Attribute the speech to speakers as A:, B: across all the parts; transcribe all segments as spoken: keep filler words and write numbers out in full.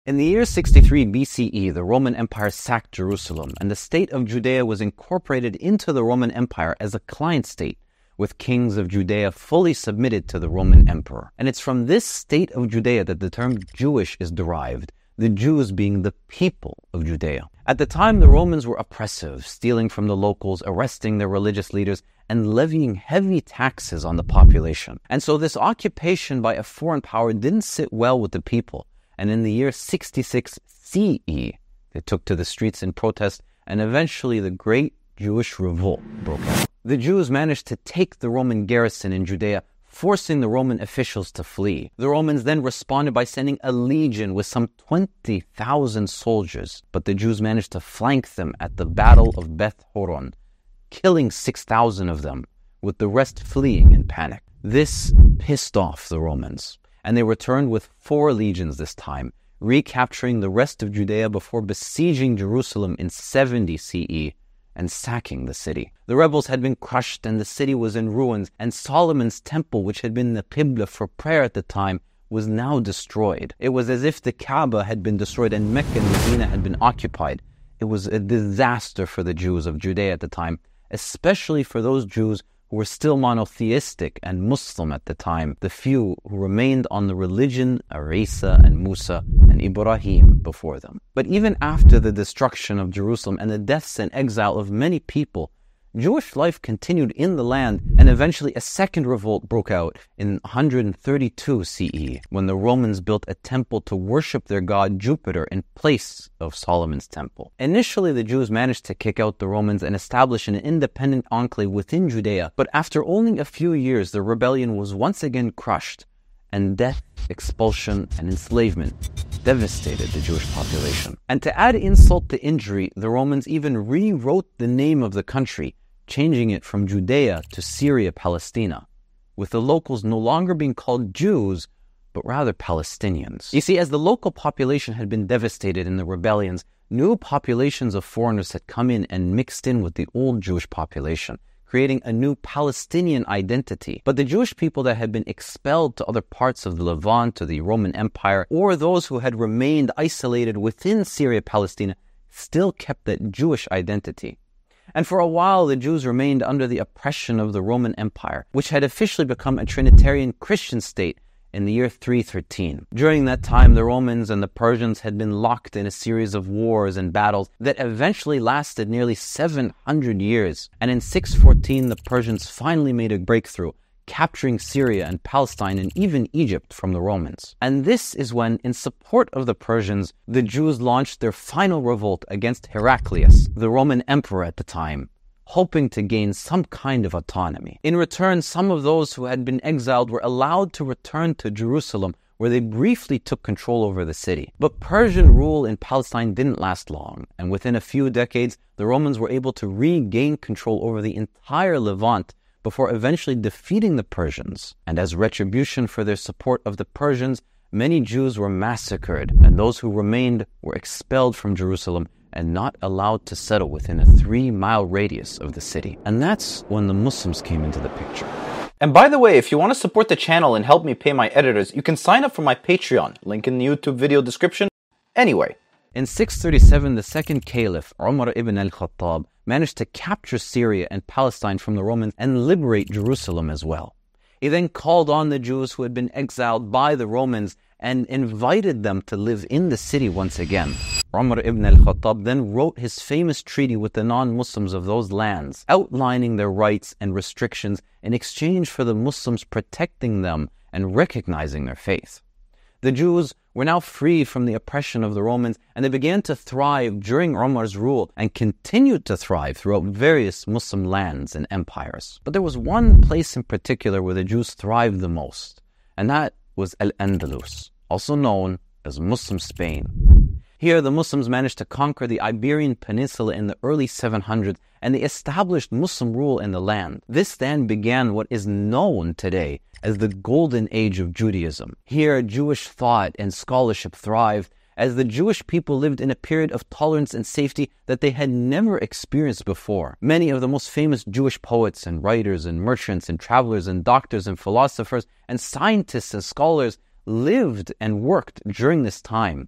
A: In the year sixty-three B C E, the Roman Empire sacked Jerusalem, and the state of Judea was incorporated into the Roman Empire as a client state, with kings of Judea fully submitted to the Roman emperor. And it's from this state of Judea that the term Jewish is derived, the Jews being the people of Judea. At the time, the Romans were oppressive, stealing from the locals, arresting their religious leaders, and levying heavy taxes on the population. And so this occupation by a foreign power didn't sit well with the people. And in the year sixty-six C E, they took to the streets in protest, and eventually the Great Jewish Revolt broke out. The Jews managed to take the Roman garrison in Judea, forcing the Roman officials to flee. The Romans then responded by sending a legion with some twenty thousand soldiers, but the Jews managed to flank them at the Battle of Beth Horon, killing six thousand of them, with the rest fleeing in panic. This pissed off the Romans, and they returned with four legions this time, recapturing the rest of Judea before besieging Jerusalem in seventy C E and sacking the city. The rebels had been crushed and the city was in ruins, and Solomon's temple, which had been the Qibla for prayer at the time, was now destroyed. It was as if the Kaaba had been destroyed and Mecca and Medina had been occupied. It was a disaster for the Jews of Judea at the time, especially for those Jews who were still monotheistic and Muslim at the time, the few who remained on the religion of Isa and Musa and Ibrahim before them. But even after the destruction of Jerusalem and the deaths and exile of many people, Jewish life continued in the land, and eventually a second revolt broke out in one hundred thirty-two C E, when the Romans built a temple to worship their god Jupiter in place of Solomon's temple. Initially, the Jews managed to kick out the Romans and establish an independent enclave within Judea, but after only a few years, the rebellion was once again crushed, and death, expulsion, and enslavement devastated the Jewish population. And to add insult to injury, the Romans even rewrote the name of the country, changing it from Judea to Syria Palestina, with the locals no longer being called Jews, but rather Palestinians. You see, as the local population had been devastated in the rebellions, new populations of foreigners had come in and mixed in with the old Jewish population, creating a new Palestinian identity. But the Jewish people that had been expelled to other parts of the Levant, to the Roman Empire, or those who had remained isolated within Syria Palestina, still kept that Jewish identity. And for a while, the Jews remained under the oppression of the Roman Empire, which had officially become a Trinitarian Christian state in the year three thirteen. During that time, the Romans and the Persians had been locked in a series of wars and battles that eventually lasted nearly seven hundred years. And in six fourteen, the Persians finally made a breakthrough, capturing Syria and Palestine and even Egypt from the Romans. And this is when, in support of the Persians, the Jews launched their final revolt against Heraclius, the Roman emperor at the time, hoping to gain some kind of autonomy. In return, some of those who had been exiled were allowed to return to Jerusalem, where they briefly took control over the city. But Persian rule in Palestine didn't last long, and within a few decades, the Romans were able to regain control over the entire Levant before eventually defeating the Persians. And as retribution for their support of the Persians, many Jews were massacred, and those who remained were expelled from Jerusalem and not allowed to settle within a three-mile radius of the city. And that's when the Muslims came into the picture.
B: And by the way, if you want to support the channel and help me pay my editors, you can sign up for my Patreon, link in the YouTube video description. Anyway.
A: In six thirty-seven, the second caliph, Umar ibn al-Khattab, managed to capture Syria and Palestine from the Romans and liberate Jerusalem as well. He then called on the Jews who had been exiled by the Romans and invited them to live in the city once again. Umar ibn al-Khattab then wrote his famous treaty with the non-Muslims of those lands, outlining their rights and restrictions in exchange for the Muslims protecting them and recognizing their faith. The Jews were now free from the oppression of the Romans, and they began to thrive during Umar's rule and continued to thrive throughout various Muslim lands and empires. But there was one place in particular where the Jews thrived the most, and that was Al-Andalus, also known as Muslim Spain. Here, the Muslims managed to conquer the Iberian Peninsula in the early seven hundreds, and they established Muslim rule in the land. This then began what is known today as the Golden Age of Judaism. Here, Jewish thought and scholarship thrived, as the Jewish people lived in a period of tolerance and safety that they had never experienced before. Many of the most famous Jewish poets and writers and merchants and travelers and doctors and philosophers and scientists and scholars lived and worked during this time.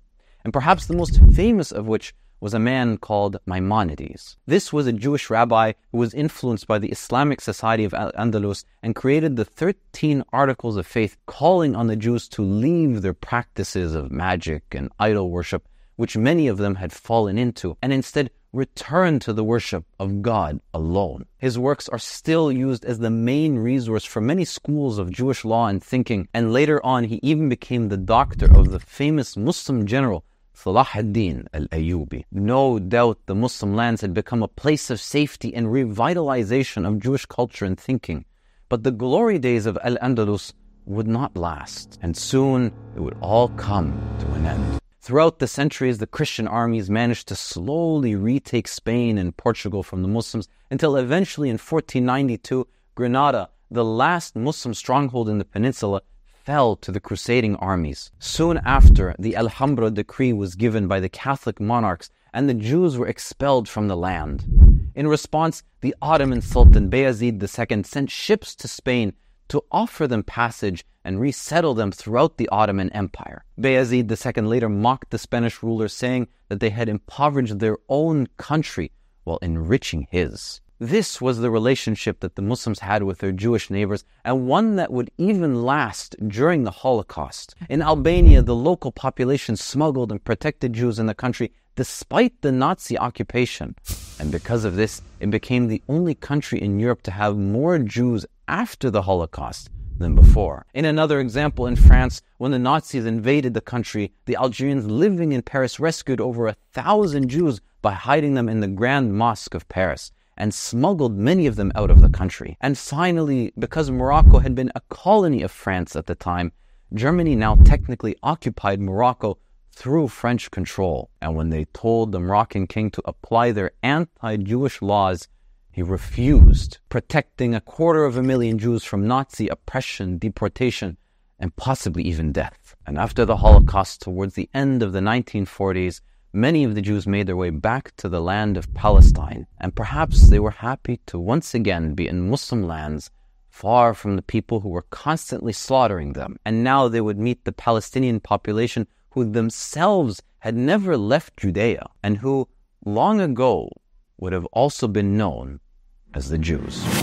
A: and perhaps the most famous of which was a man called Maimonides. This was a Jewish rabbi who was influenced by the Islamic Society of Al-Andalus and created the thirteen Articles of Faith, calling on the Jews to leave their practices of magic and idol worship, which many of them had fallen into, and instead return to the worship of God alone. His works are still used as the main resource for many schools of Jewish law and thinking, and later on he even became the doctor of the famous Muslim general Salah ad-Din al-Ayyubi. No doubt the Muslim lands had become a place of safety and revitalization of Jewish culture and thinking. But the glory days of Al-Andalus would not last, and soon it would all come to an end. Throughout the centuries, the Christian armies managed to slowly retake Spain and Portugal from the Muslims until eventually in fourteen ninety-two, Granada, the last Muslim stronghold in the peninsula, fell to the crusading armies. Soon after, the Alhambra decree was given by the Catholic monarchs and the Jews were expelled from the land. In response, the Ottoman Sultan Bayezid the Second sent ships to Spain to offer them passage and resettle them throughout the Ottoman Empire. Bayezid the Second later mocked the Spanish rulers, saying that they had impoverished their own country while enriching his. This was the relationship that the Muslims had with their Jewish neighbors, and one that would even last during the Holocaust. In Albania, the local population smuggled and protected Jews in the country despite the Nazi occupation. And because of this, it became the only country in Europe to have more Jews after the Holocaust than before. In another example, in France, when the Nazis invaded the country, the Algerians living in Paris rescued over a thousand Jews by hiding them in the Grand Mosque of Paris, and smuggled many of them out of the country. And finally, because Morocco had been a colony of France at the time, Germany now technically occupied Morocco through French control. And when they told the Moroccan king to apply their anti-Jewish laws, he refused, protecting a quarter of a million Jews from Nazi oppression, deportation, and possibly even death. And after the Holocaust, towards the end of the nineteen forties, many of the Jews made their way back to the land of Palestine, and perhaps they were happy to once again be in Muslim lands, far from the people who were constantly slaughtering them. And now they would meet the Palestinian population who themselves had never left Judea, and who long ago would have also been known as the Jews.